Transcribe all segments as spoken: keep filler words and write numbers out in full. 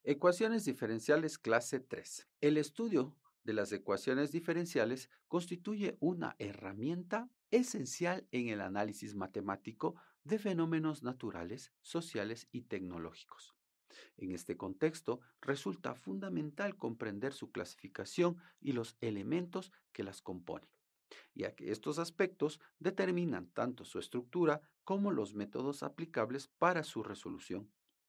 Ecuaciones diferenciales clase tres. El estudio de las ecuaciones diferenciales constituye una herramienta esencial en el análisis matemático de fenómenos naturales, sociales y tecnológicos. En este contexto, resulta fundamental comprender su clasificación y los elementos que las componen, ya que estos aspectos determinan tanto su estructura como los métodos aplicables para su resolución.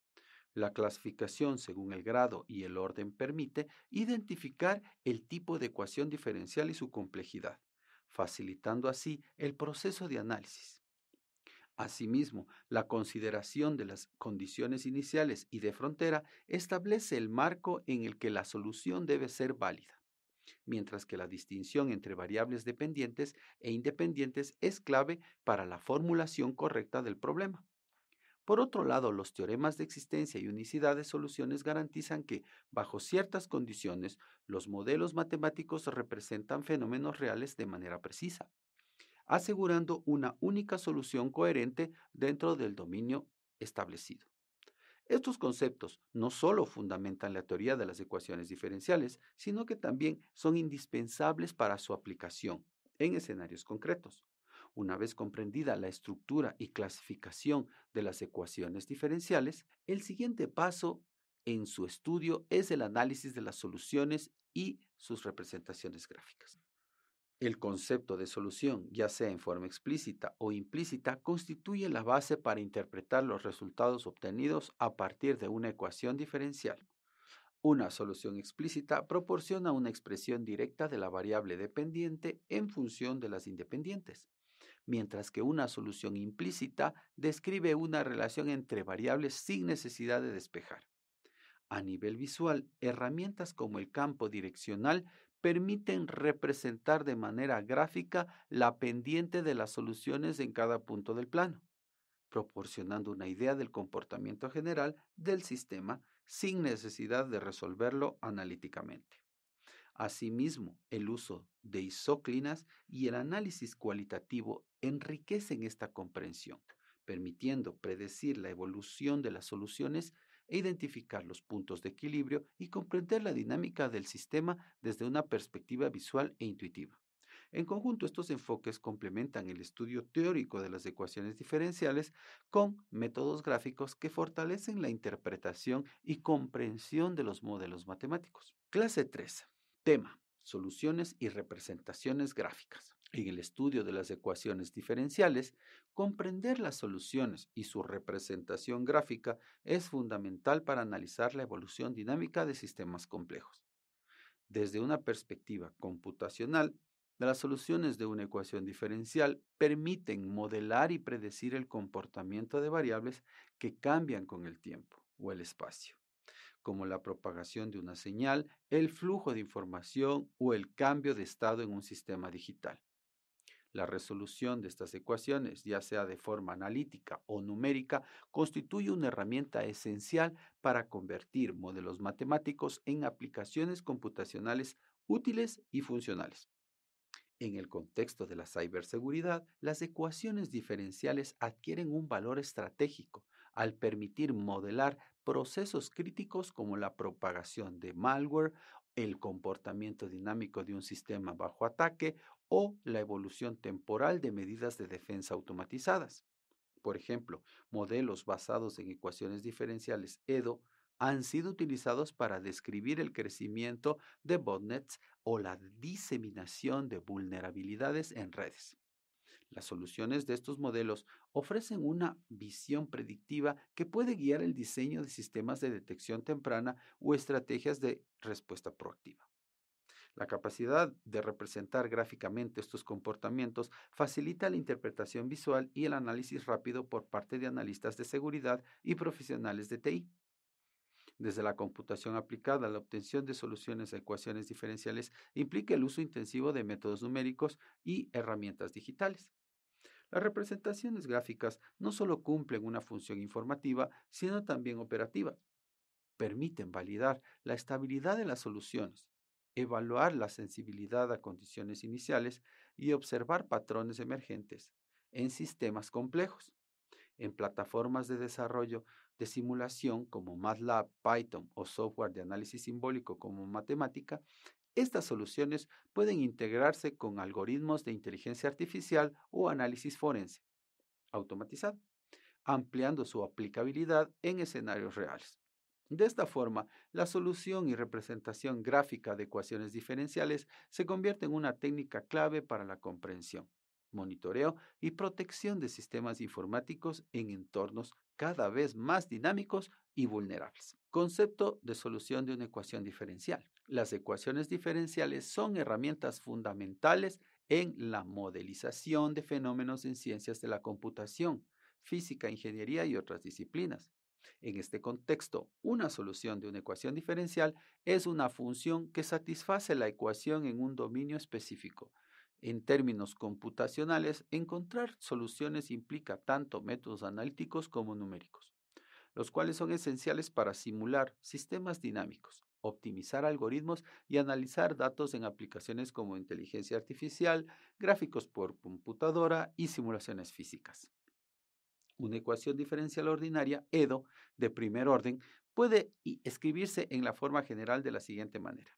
La clasificación según el grado y el orden permite identificar el tipo de ecuación diferencial y su complejidad, facilitando así el proceso de análisis. Asimismo, la consideración de las condiciones iniciales y de frontera establece el marco en el que la solución debe ser válida, mientras que la distinción entre variables dependientes e independientes es clave para la formulación correcta del problema. Por otro lado, los teoremas de existencia y unicidad de soluciones garantizan que, bajo ciertas condiciones, los modelos matemáticos representan fenómenos reales de manera precisa, asegurando una única solución coherente dentro del dominio establecido. Estos conceptos no solo fundamentan la teoría de las ecuaciones diferenciales, sino que también son indispensables para su aplicación en escenarios concretos. Una vez comprendida la estructura y clasificación de las ecuaciones diferenciales, el siguiente paso en su estudio es el análisis de las soluciones y sus representaciones gráficas. El concepto de solución, ya sea en forma explícita o implícita, constituye la base para interpretar los resultados obtenidos a partir de una ecuación diferencial. Una solución explícita proporciona una expresión directa de la variable dependiente en función de las independientes, mientras que una solución implícita describe una relación entre variables sin necesidad de despejar. A nivel visual, herramientas como el campo direccional permiten representar de manera gráfica la pendiente de las soluciones en cada punto del plano, proporcionando una idea del comportamiento general del sistema sin necesidad de resolverlo analíticamente. Asimismo, el uso de isóclinas y el análisis cualitativo enriquecen esta comprensión, permitiendo predecir la evolución de las soluciones e identificar los puntos de equilibrio y comprender la dinámica del sistema desde una perspectiva visual e intuitiva. En conjunto, estos enfoques complementan el estudio teórico de las ecuaciones diferenciales con métodos gráficos que fortalecen la interpretación y comprensión de los modelos matemáticos. Clase tres. Tema: soluciones y representaciones gráficas. En el estudio de las ecuaciones diferenciales, comprender las soluciones y su representación gráfica es fundamental para analizar la evolución dinámica de sistemas complejos. Desde una perspectiva computacional, las soluciones de una ecuación diferencial permiten modelar y predecir el comportamiento de variables que cambian con el tiempo o el espacio, como la propagación de una señal, el flujo de información o el cambio de estado en un sistema digital. La resolución de estas ecuaciones, ya sea de forma analítica o numérica, constituye una herramienta esencial para convertir modelos matemáticos en aplicaciones computacionales útiles y funcionales. En el contexto de la ciberseguridad, las ecuaciones diferenciales adquieren un valor estratégico al permitir modelar procesos críticos como la propagación de malware, el comportamiento dinámico de un sistema bajo ataque o la evolución temporal de medidas de defensa automatizadas. Por ejemplo, modelos basados en ecuaciones diferenciales E D O han sido utilizados para describir el crecimiento de botnets o la diseminación de vulnerabilidades en redes. Las soluciones de estos modelos ofrecen una visión predictiva que puede guiar el diseño de sistemas de detección temprana o estrategias de respuesta proactiva. La capacidad de representar gráficamente estos comportamientos facilita la interpretación visual y el análisis rápido por parte de analistas de seguridad y profesionales de T I. Desde la computación aplicada, la obtención de soluciones a ecuaciones diferenciales implica el uso intensivo de métodos numéricos y herramientas digitales. Las representaciones gráficas no solo cumplen una función informativa, sino también operativa. Permiten validar la estabilidad de las soluciones, evaluar la sensibilidad a condiciones iniciales y observar patrones emergentes en sistemas complejos. En plataformas de desarrollo de simulación como MATLAB, Python o software de análisis simbólico como Matemática, estas soluciones pueden integrarse con algoritmos de inteligencia artificial o análisis forense automatizado, ampliando su aplicabilidad en escenarios reales. De esta forma, la solución y representación gráfica de ecuaciones diferenciales se convierte en una técnica clave para la comprensión, monitoreo y protección de sistemas informáticos en entornos cada vez más dinámicos y vulnerables. Concepto de solución de una ecuación diferencial. Las ecuaciones diferenciales son herramientas fundamentales en la modelización de fenómenos en ciencias de la computación, física, ingeniería y otras disciplinas. En este contexto, una solución de una ecuación diferencial es una función que satisface la ecuación en un dominio específico. En términos computacionales, encontrar soluciones implica tanto métodos analíticos como numéricos, los cuales son esenciales para simular sistemas dinámicos, optimizar algoritmos y analizar datos en aplicaciones como inteligencia artificial, gráficos por computadora y simulaciones físicas. Una ecuación diferencial ordinaria, E D O, de primer orden, puede escribirse en la forma general de la siguiente manera,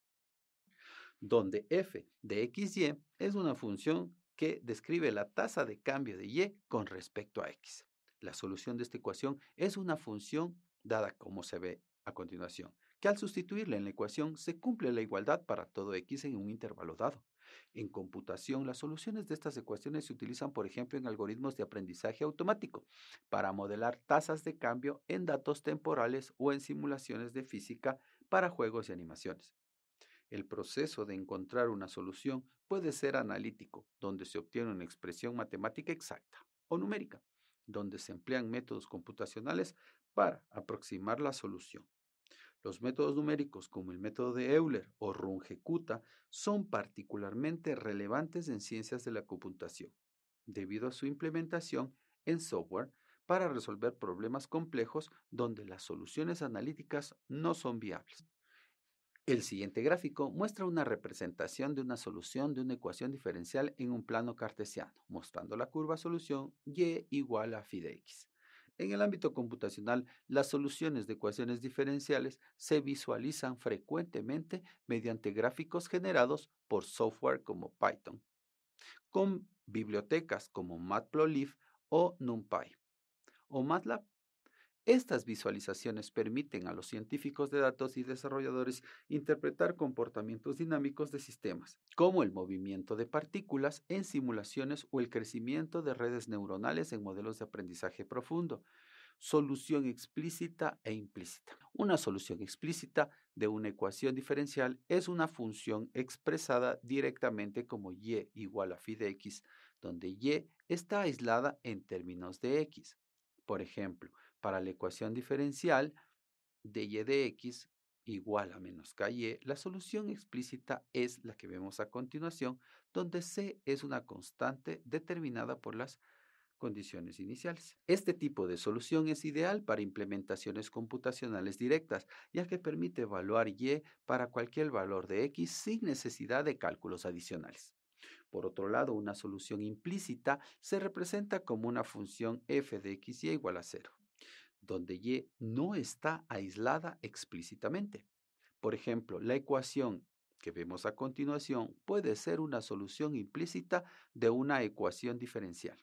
donde f de x y es una función que describe la tasa de cambio de y con respecto a x. La solución de esta ecuación es una función dada como se ve a continuación, que al sustituirla en la ecuación se cumple la igualdad para todo x en un intervalo dado. En computación, las soluciones de estas ecuaciones se utilizan, por ejemplo, en algoritmos de aprendizaje automático para modelar tasas de cambio en datos temporales o en simulaciones de física para juegos y animaciones. El proceso de encontrar una solución puede ser analítico, donde se obtiene una expresión matemática exacta, o numérica, donde se emplean métodos computacionales para aproximar la solución. Los métodos numéricos como el método de Euler o Runge-Kutta son particularmente relevantes en ciencias de la computación, debido a su implementación en software para resolver problemas complejos donde las soluciones analíticas no son viables. El siguiente gráfico muestra una representación de una solución de una ecuación diferencial en un plano cartesiano, mostrando la curva solución y igual a phi de x. En el ámbito computacional, las soluciones de ecuaciones diferenciales se visualizan frecuentemente mediante gráficos generados por software como Python, con bibliotecas como Matplotlib o NumPy, o MATLAB. Estas visualizaciones permiten a los científicos de datos y desarrolladores interpretar comportamientos dinámicos de sistemas, como el movimiento de partículas en simulaciones o el crecimiento de redes neuronales en modelos de aprendizaje profundo. Solución explícita e implícita. Una solución explícita de una ecuación diferencial es una función expresada directamente como y igual a phi de x, donde y está aislada en términos de x. Por ejemplo, para la ecuación diferencial de y de x igual a menos ky, la solución explícita es la que vemos a continuación, donde c es una constante determinada por las condiciones iniciales. Este tipo de solución es ideal para implementaciones computacionales directas, ya que permite evaluar y para cualquier valor de x sin necesidad de cálculos adicionales. Por otro lado, una solución implícita se representa como una función f de x y igual a cero, donde y no está aislada explícitamente. Por ejemplo, la ecuación que vemos a continuación puede ser una solución implícita de una ecuación diferencial.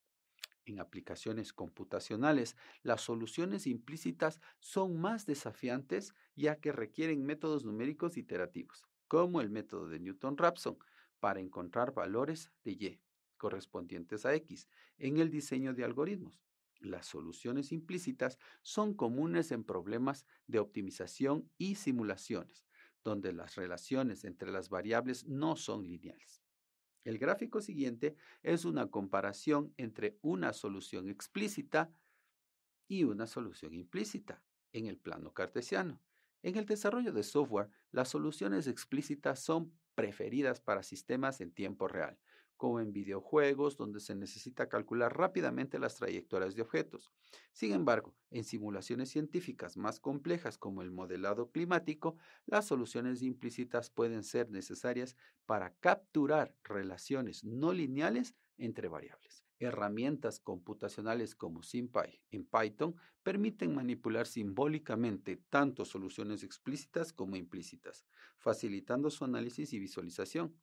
En aplicaciones computacionales, las soluciones implícitas son más desafiantes ya que requieren métodos numéricos iterativos, como el método de Newton-Raphson, para encontrar valores de y correspondientes a x en el diseño de algoritmos. Las soluciones implícitas son comunes en problemas de optimización y simulaciones, donde las relaciones entre las variables no son lineales. El gráfico siguiente es una comparación entre una solución explícita y una solución implícita en el plano cartesiano. En el desarrollo de software, las soluciones explícitas son preferidas para sistemas en tiempo real, como en videojuegos donde se necesita calcular rápidamente las trayectorias de objetos. Sin embargo, en simulaciones científicas más complejas como el modelado climático, las soluciones implícitas pueden ser necesarias para capturar relaciones no lineales entre variables. Herramientas computacionales como SymPy en Python permiten manipular simbólicamente tanto soluciones explícitas como implícitas, facilitando su análisis y visualización.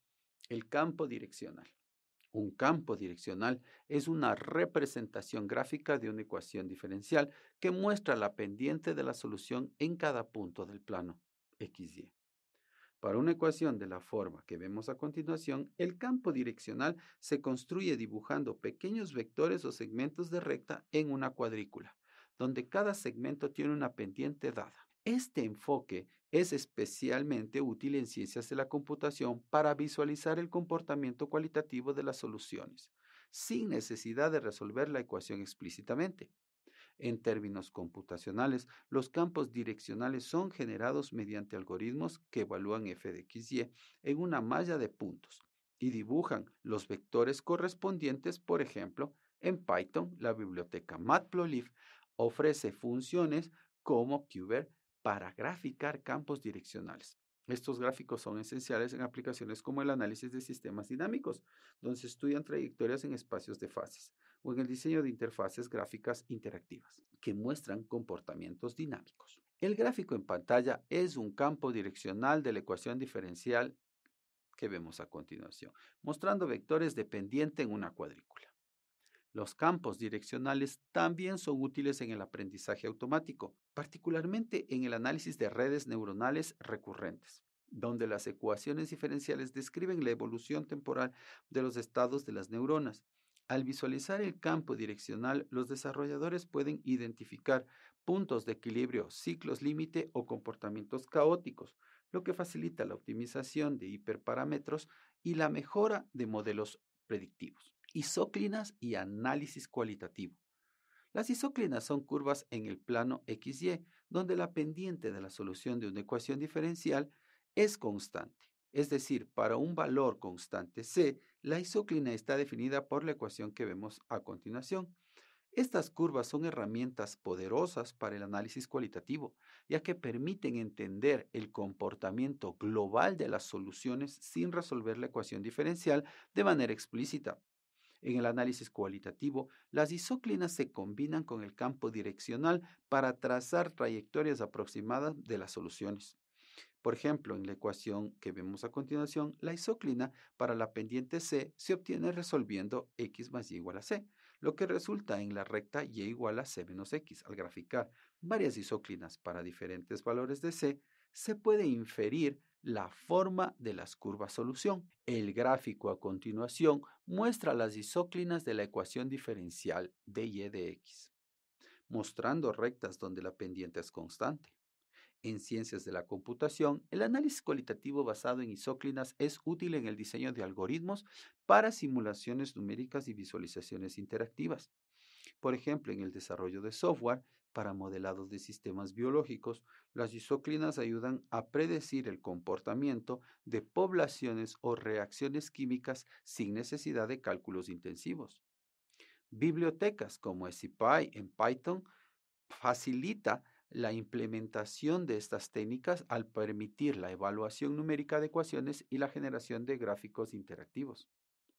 El campo direccional. Un campo direccional es una representación gráfica de una ecuación diferencial que muestra la pendiente de la solución en cada punto del plano equis y. Para una ecuación de la forma que vemos a continuación, el campo direccional se construye dibujando pequeños vectores o segmentos de recta en una cuadrícula, donde cada segmento tiene una pendiente dada. Este enfoque es especialmente útil en ciencias de la computación para visualizar el comportamiento cualitativo de las soluciones, sin necesidad de resolver la ecuación explícitamente. En términos computacionales, los campos direccionales son generados mediante algoritmos que evalúan f de equis y en una malla de puntos y dibujan los vectores correspondientes. Por ejemplo, en Python, la biblioteca Matplotlib ofrece funciones como Qver para graficar campos direccionales. Estos gráficos son esenciales en aplicaciones como el análisis de sistemas dinámicos, donde se estudian trayectorias en espacios de fases, o en el diseño de interfaces gráficas interactivas, que muestran comportamientos dinámicos. El gráfico en pantalla es un campo direccional de la ecuación diferencial que vemos a continuación, mostrando vectores de pendiente en una cuadrícula. Los campos direccionales también son útiles en el aprendizaje automático, particularmente en el análisis de redes neuronales recurrentes, donde las ecuaciones diferenciales describen la evolución temporal de los estados de las neuronas. Al visualizar el campo direccional, los desarrolladores pueden identificar puntos de equilibrio, ciclos límite o comportamientos caóticos, lo que facilita la optimización de hiperparámetros y la mejora de modelos predictivos. Isóclinas y análisis cualitativo. Las isóclinas son curvas en el plano equis y, donde la pendiente de la solución de una ecuación diferencial es constante. Es decir, para un valor constante c, la isóclina está definida por la ecuación que vemos a continuación. Estas curvas son herramientas poderosas para el análisis cualitativo, ya que permiten entender el comportamiento global de las soluciones sin resolver la ecuación diferencial de manera explícita. En el análisis cualitativo, las isóclinas se combinan con el campo direccional para trazar trayectorias aproximadas de las soluciones. Por ejemplo, en la ecuación que vemos a continuación, la isóclina para la pendiente c se obtiene resolviendo x más y igual a c, lo que resulta en la recta y igual a c menos x. Al graficar varias isóclinas para diferentes valores de c, se puede inferir la forma de las curvas solución. El gráfico a continuación muestra las isóclinas de la ecuación diferencial de y de x, mostrando rectas donde la pendiente es constante. En ciencias de la computación, el análisis cualitativo basado en isóclinas es útil en el diseño de algoritmos para simulaciones numéricas y visualizaciones interactivas. Por ejemplo, en el desarrollo de software para modelados de sistemas biológicos, las isóclinas ayudan a predecir el comportamiento de poblaciones o reacciones químicas sin necesidad de cálculos intensivos. Bibliotecas como SciPy en Python facilita la implementación de estas técnicas al permitir la evaluación numérica de ecuaciones y la generación de gráficos interactivos.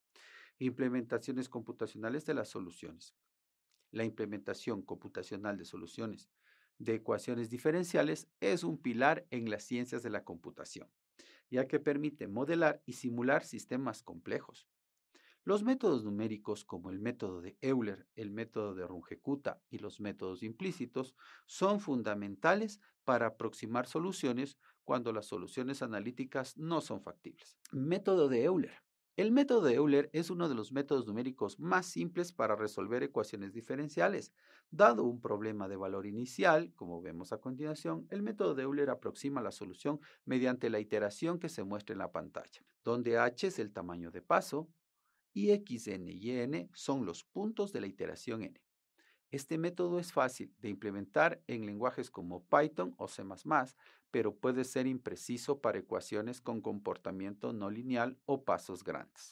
Implementaciones computacionales de las soluciones. La implementación computacional de soluciones de ecuaciones diferenciales es un pilar en las ciencias de la computación, ya que permite modelar y simular sistemas complejos. Los métodos numéricos como el método de Euler, el método de Runge-Kutta y los métodos implícitos son fundamentales para aproximar soluciones cuando las soluciones analíticas no son factibles. Método de Euler. El método de Euler es uno de los métodos numéricos más simples para resolver ecuaciones diferenciales. Dado un problema de valor inicial, como vemos a continuación, el método de Euler aproxima la solución mediante la iteración que se muestra en la pantalla, donde h es el tamaño de paso, y xn y n son los puntos de la iteración n. Este método es fácil de implementar en lenguajes como Python o C más más, pero puede ser impreciso para ecuaciones con comportamiento no lineal o pasos grandes.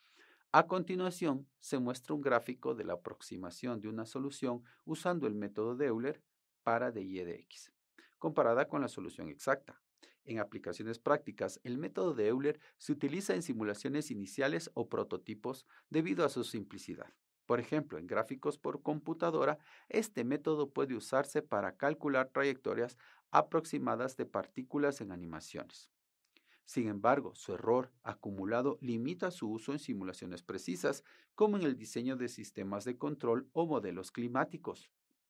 A continuación, se muestra un gráfico de la aproximación de una solución usando el método de Euler para dy de x, comparada con la solución exacta. En aplicaciones prácticas, el método de Euler se utiliza en simulaciones iniciales o prototipos debido a su simplicidad. Por ejemplo, en gráficos por computadora, este método puede usarse para calcular trayectorias aproximadas de partículas en animaciones. Sin embargo, su error acumulado limita su uso en simulaciones precisas, como en el diseño de sistemas de control o modelos climáticos.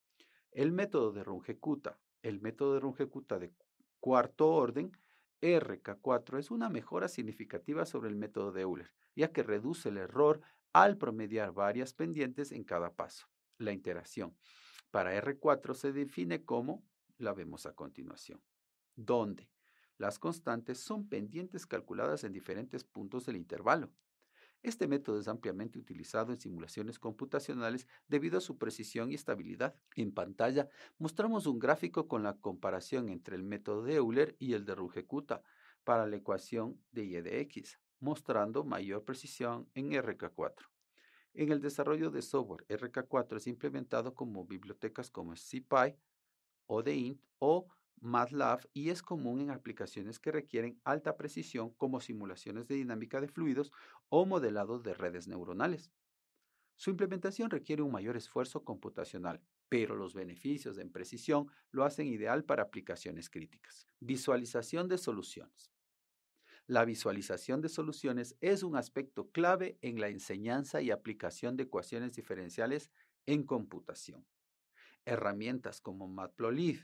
El método de Runge-Kutta, el método de Runge-Kutta de cuarto orden, R K cuatro, es una mejora significativa sobre el método de Euler, ya que reduce el error al promediar varias pendientes en cada paso. La interacción para R cuatro se define como, la vemos a continuación, donde las constantes son pendientes calculadas en diferentes puntos del intervalo. Este método es ampliamente utilizado en simulaciones computacionales debido a su precisión y estabilidad. En pantalla mostramos un gráfico con la comparación entre el método de Euler y el de Runge-Kutta para la ecuación de y de x, mostrando mayor precisión en R K cuatro. En el desarrollo de software, R K cuatro es implementado como bibliotecas como SciPy o de o MATLAB y es común en aplicaciones que requieren alta precisión como simulaciones de dinámica de fluidos o modelado de redes neuronales. Su implementación requiere un mayor esfuerzo computacional, pero los beneficios en precisión lo hacen ideal para aplicaciones críticas. Visualización de soluciones. La visualización de soluciones es un aspecto clave en la enseñanza y aplicación de ecuaciones diferenciales en computación. Herramientas como Matplotlib,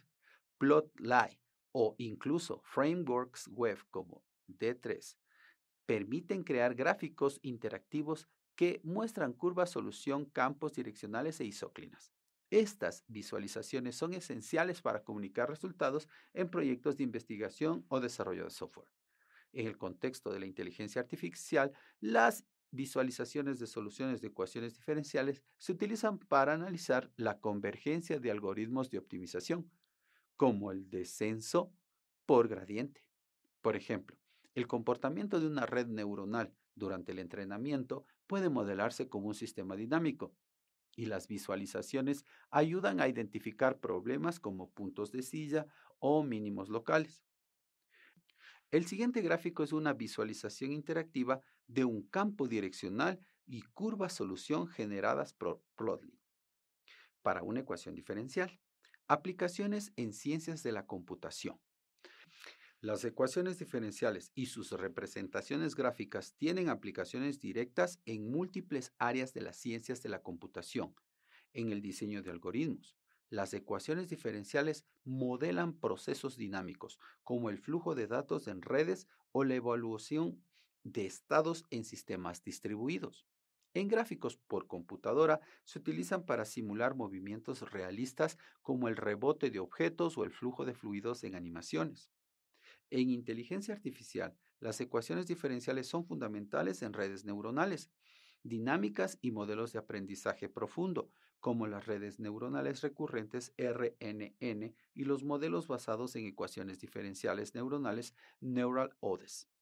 Plotly o incluso frameworks web como D tres permiten crear gráficos interactivos que muestran curvas, solución, campos direccionales e isóclinas. Estas visualizaciones son esenciales para comunicar resultados en proyectos de investigación o desarrollo de software. En el contexto de la inteligencia artificial, las visualizaciones de soluciones de ecuaciones diferenciales se utilizan para analizar la convergencia de algoritmos de optimización, como el descenso por gradiente. Por ejemplo, el comportamiento de una red neuronal durante el entrenamiento puede modelarse como un sistema dinámico, y las visualizaciones ayudan a identificar problemas como puntos de silla o mínimos locales. El siguiente gráfico es una visualización interactiva de un campo direccional y curva solución generadas por Plotly para una ecuación diferencial. Aplicaciones en ciencias de la computación. Las ecuaciones diferenciales y sus representaciones gráficas tienen aplicaciones directas en múltiples áreas de las ciencias de la computación, en el diseño de algoritmos. Las ecuaciones diferenciales modelan procesos dinámicos, como el flujo de datos en redes o la evaluación de estados en sistemas distribuidos. En gráficos por computadora se utilizan para simular movimientos realistas como el rebote de objetos o el flujo de fluidos en animaciones. En inteligencia artificial, las ecuaciones diferenciales son fundamentales en redes neuronales, dinámicas y modelos de aprendizaje profundo, como las redes neuronales recurrentes R N N y los modelos basados en ecuaciones diferenciales neuronales Neural O D E S.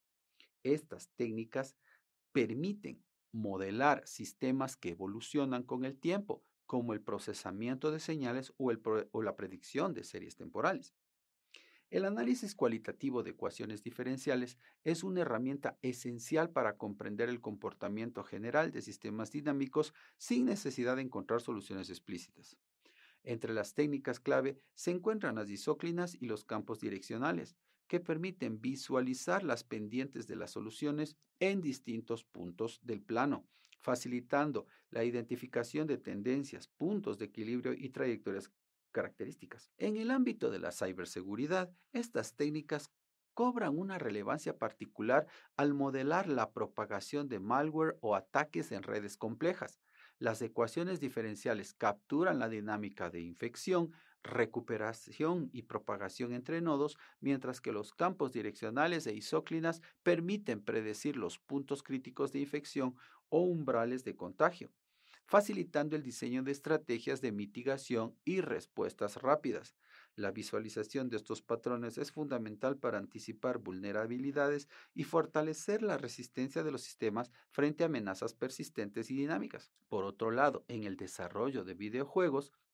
Estas técnicas permiten modelar sistemas que evolucionan con el tiempo, como el procesamiento de señales o, el pro- o la predicción de series temporales. El análisis cualitativo de ecuaciones diferenciales es una herramienta esencial para comprender el comportamiento general de sistemas dinámicos sin necesidad de encontrar soluciones explícitas. Entre las técnicas clave se encuentran las isóclinas y los campos direccionales, que permiten visualizar las pendientes de las soluciones en distintos puntos del plano, facilitando la identificación de tendencias, puntos de equilibrio y trayectorias características. En el ámbito de la ciberseguridad, estas técnicas cobran una relevancia particular al modelar la propagación de malware o ataques en redes complejas. Las ecuaciones diferenciales capturan la dinámica de infección, recuperación y propagación entre nodos, mientras que los campos direccionales e isóclinas permiten predecir los puntos críticos de infección o umbrales de contagio, facilitando el diseño de estrategias de mitigación y respuestas rápidas. La visualización de estos patrones es fundamental para anticipar vulnerabilidades y fortalecer la resistencia de los sistemas frente a amenazas persistentes y dinámicas. Por otro lado, en el desarrollo de videojuegos,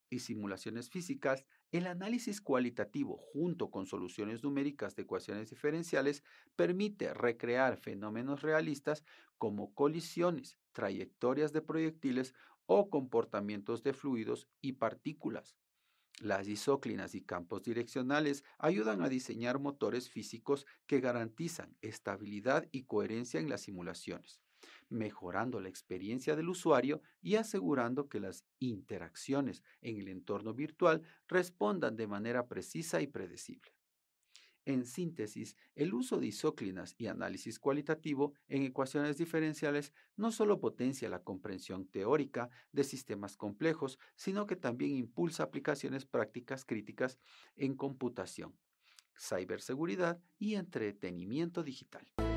y simulaciones físicas, el análisis cualitativo junto con soluciones numéricas de ecuaciones diferenciales permite recrear fenómenos realistas como colisiones, trayectorias de proyectiles o comportamientos de fluidos y partículas. Las isóclinas y campos direccionales ayudan a diseñar motores físicos que garantizan estabilidad y coherencia en las simulaciones, mejorando la experiencia del usuario y asegurando que las interacciones en el entorno virtual respondan de manera precisa y predecible. En síntesis, el uso de isóclinas y análisis cualitativo en ecuaciones diferenciales no solo potencia la comprensión teórica de sistemas complejos, sino que también impulsa aplicaciones prácticas críticas en computación, ciberseguridad y entretenimiento digital.